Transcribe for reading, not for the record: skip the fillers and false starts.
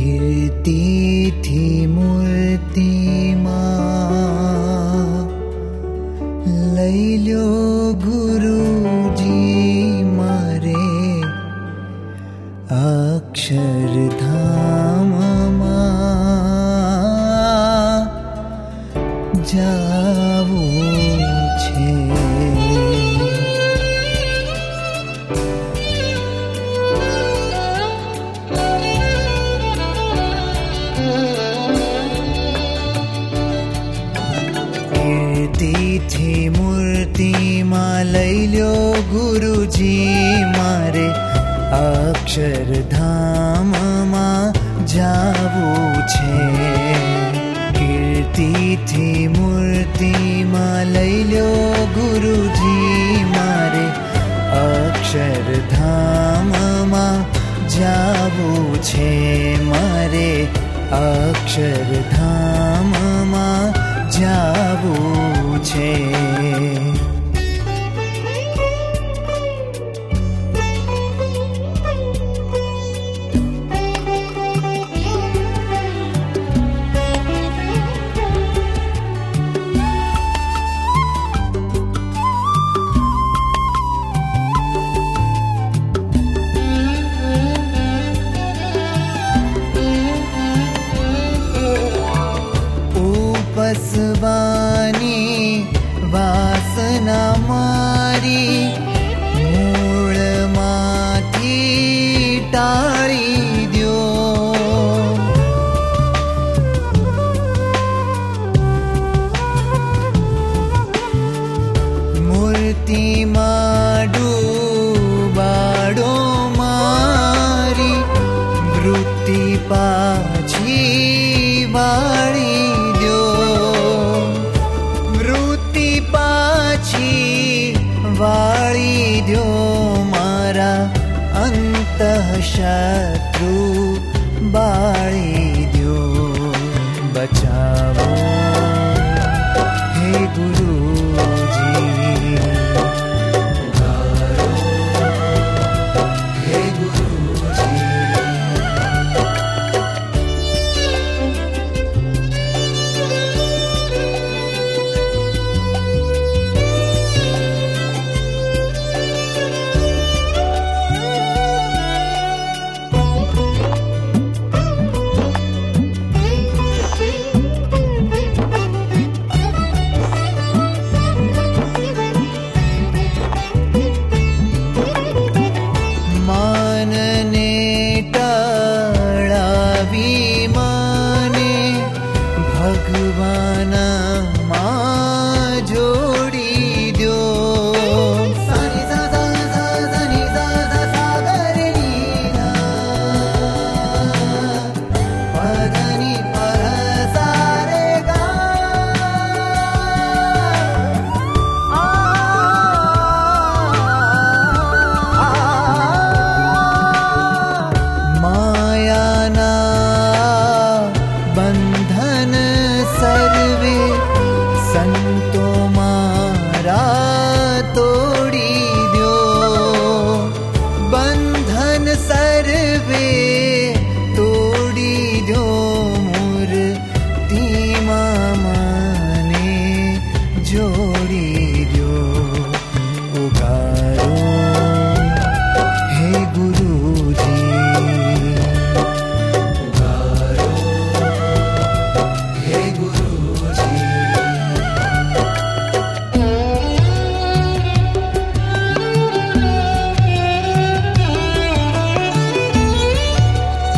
कीर्ति थी मूर्ति लैल्यो गुरुजी मारे अक्षरधाममा जावू छे। कीर्ति मूर्ति लैल्यो गुरुजी मारे अक्षरधाम जावू छे। कीर्ति थी मूर्ति लैल्यो गुरुजी मारे अक्षरधाम जावू छे। मारे अक्षरधाम जावू छे। उपसवानी वासना मारी मूळमाथी टाळी द्यो। मूर्तिमां डूबाडो मारी वृत्ति पाછી વાળી वाळी द्यो। मारा अंतः शत्रु बाळी